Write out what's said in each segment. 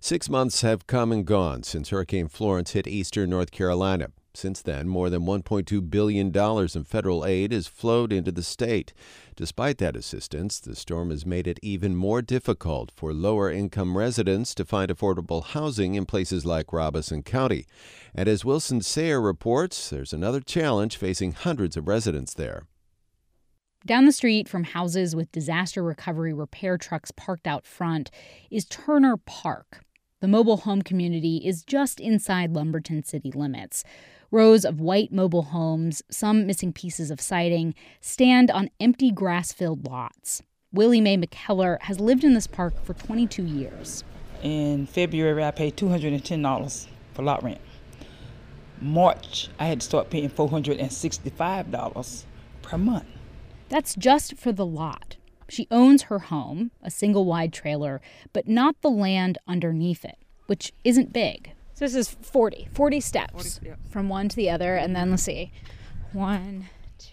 6 months have come and gone since Hurricane Florence hit eastern North Carolina. Since then, more than $1.2 billion in federal aid has flowed into the state. Despite that assistance, the storm has made it even more difficult for lower-income residents to find affordable housing in places like Robeson County. And as Wilson Sayer reports, there's another challenge facing hundreds of residents there. Down the street from houses with disaster recovery repair trucks parked out front is Turner Park. The mobile home community is just inside Lumberton city limits. Rows of white mobile homes, some missing pieces of siding, stand on empty grass-filled lots. Willie Mae McKellar has lived in this park for 22 years. In February, I paid $210 for lot rent. March, I had to start paying $465 per month. That's just for the lot. She owns her home, a single-wide trailer, but not the land underneath it, which isn't big. So this is 40 steps from one to the other, and then let's see. 1, 2,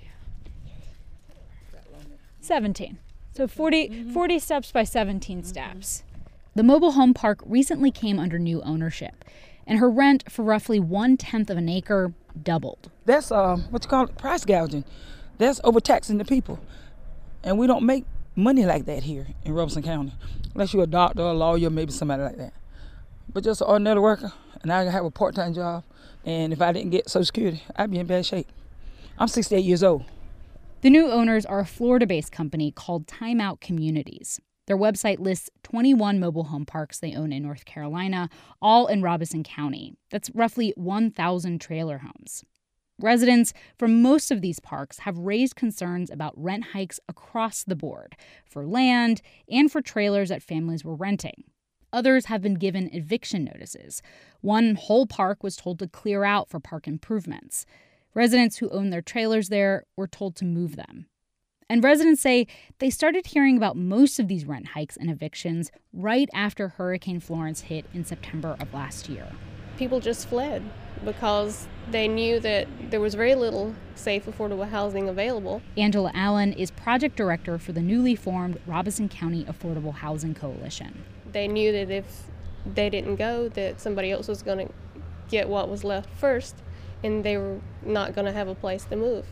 17. So 40 steps by 17 steps. The mobile home park recently came under new ownership, and her rent for roughly 1/10 of an acre doubled. That's price gouging. That's overtaxing the people. And we don't make money like that here in Robeson County, unless you're a doctor, a lawyer, maybe somebody like that. But just an ordinary worker, and I have a part-time job, and if I didn't get Social Security, I'd be in bad shape. I'm 68 years old. The new owners are a Florida-based company called Time Out Communities. Their website lists 21 mobile home parks they own in North Carolina, all in Robeson County. That's roughly 1,000 trailer homes. Residents from most of these parks have raised concerns about rent hikes across the board for land and for trailers that families were renting. Others have been given eviction notices. One whole park was told to clear out for park improvements. Residents who own their trailers there were told to move them. And residents say they started hearing about most of these rent hikes and evictions right after Hurricane Florence hit in September of last year. People just fled because they knew that there was very little safe, affordable housing available. Angela Allen is project director for the newly formed Robeson County Affordable Housing Coalition. They knew that if they didn't go, that somebody else was going to get what was left first, and they were not going to have a place to move.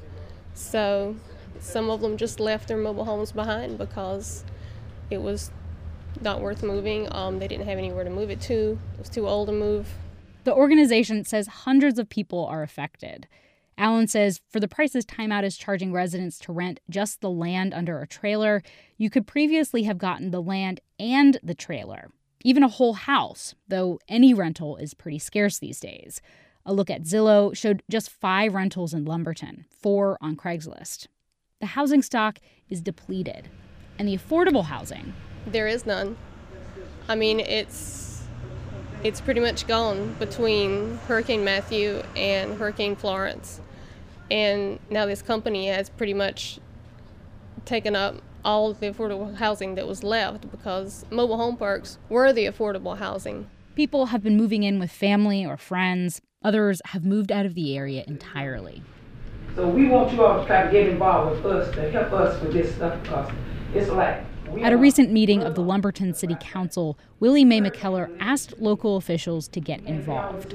So some of them just left their mobile homes behind because it was not worth moving. They didn't have anywhere to move it to. It was too old to move. The organization says hundreds of people are affected. Allen says for the prices Time Out is charging residents to rent just the land under a trailer, you could previously have gotten the land and the trailer, even a whole house, though any rental is pretty scarce these days. A look at Zillow showed just 5 rentals in Lumberton, 4 on Craigslist. The housing stock is depleted, and the affordable housing, there is none. I mean, it's pretty much gone between Hurricane Matthew and Hurricane Florence. And now this company has pretty much taken up all of the affordable housing that was left because mobile home parks were the affordable housing. People have been moving in with family or friends. Others have moved out of the area entirely. So we want you all to try to get involved with us to help us with this stuff because it's like... At a recent meeting of the Lumberton City Council, Willie Mae McKellar asked local officials to get involved.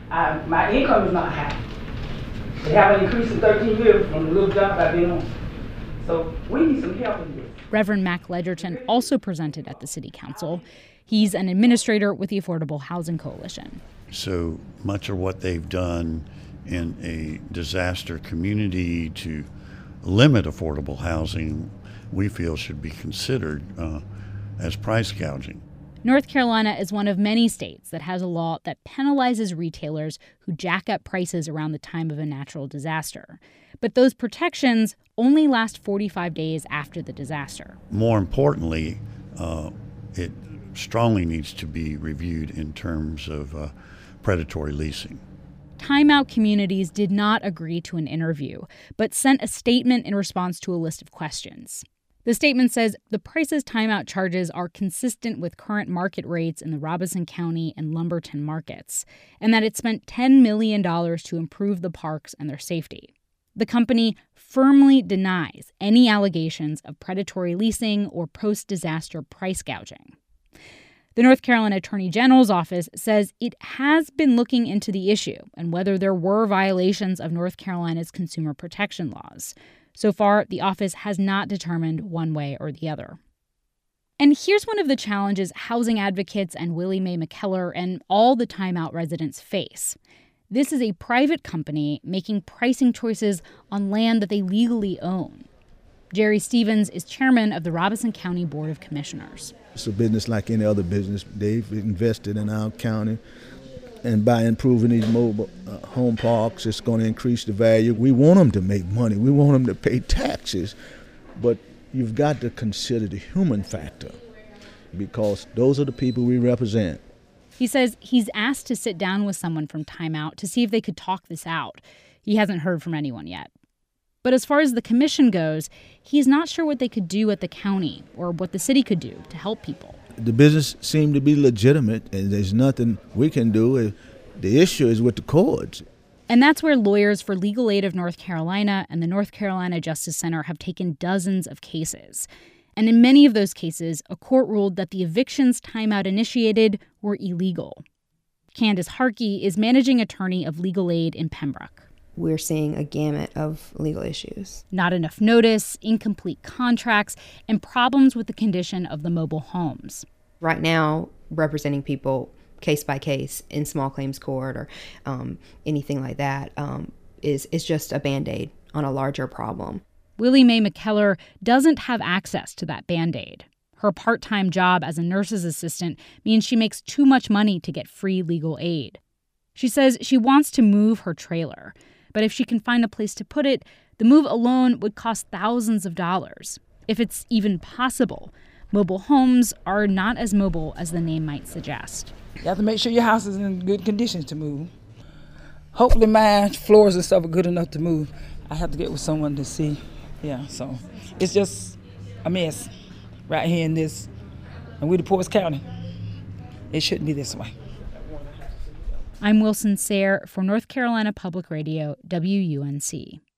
My income is not high. They haven't increased in 13 years from the little job I've been on. So we need some help in this. Reverend Mac Ledgerton also presented at the City Council. He's an administrator with the Affordable Housing Coalition. So much of what they've done in a disaster community to limit affordable housing we feel should be considered as price gouging. North Carolina is one of many states that has a law that penalizes retailers who jack up prices around the time of a natural disaster. But those protections only last 45 days after the disaster. More importantly, it strongly needs to be reviewed in terms of predatory leasing. Time Out Communities did not agree to an interview, but sent a statement in response to a list of questions. The statement says the prices Time Out charges are consistent with current market rates in the Robeson County and Lumberton markets, and that it spent $10 million to improve the parks and their safety. The company firmly denies any allegations of predatory leasing or post-disaster price gouging. The North Carolina Attorney General's office says it has been looking into the issue and whether there were violations of North Carolina's consumer protection laws. So far, the office has not determined one way or the other. And here's one of the challenges housing advocates and Willie Mae McKellar and all the Time Out residents face. This is a private company making pricing choices on land that they legally own. Jerry Stevens is chairman of the Robeson County Board of Commissioners. It's a business like any other business. They've invested in our county, and by improving these mobile home parks, it's going to increase the value. We want them to make money. We want them to pay taxes, but you've got to consider the human factor because those are the people we represent. He says he's asked to sit down with someone from Time Out to see if they could talk this out. He hasn't heard from anyone yet. But as far as the commission goes, he's not sure what they could do at the county or what the city could do to help people. The business seemed to be legitimate, and there's nothing we can do. The issue is with the courts. And that's where lawyers for Legal Aid of North Carolina and the North Carolina Justice Center have taken dozens of cases. And in many of those cases, a court ruled that the evictions Time Out initiated were illegal. Candace Harkey is managing attorney of Legal Aid in Pembroke. We're seeing a gamut of legal issues. Not enough notice, incomplete contracts, and problems with the condition of the mobile homes. Right now, representing people case by case in small claims court or anything like that is just a Band-Aid on a larger problem. Willie Mae McKellar doesn't have access to that Band-Aid. Her part-time job as a nurse's assistant means she makes too much money to get free legal aid. She says she wants to move her trailer, but if she can find a place to put it, the move alone would cost thousands of dollars. If it's even possible, mobile homes are not as mobile as the name might suggest. You have to make sure your house is in good condition to move. Hopefully my floors and stuff are good enough to move. I have to get with someone to see. Yeah, so it's just a mess right here in this. And we're the poorest county. It shouldn't be this way. I'm Wilson Sayre for North Carolina Public Radio, WUNC.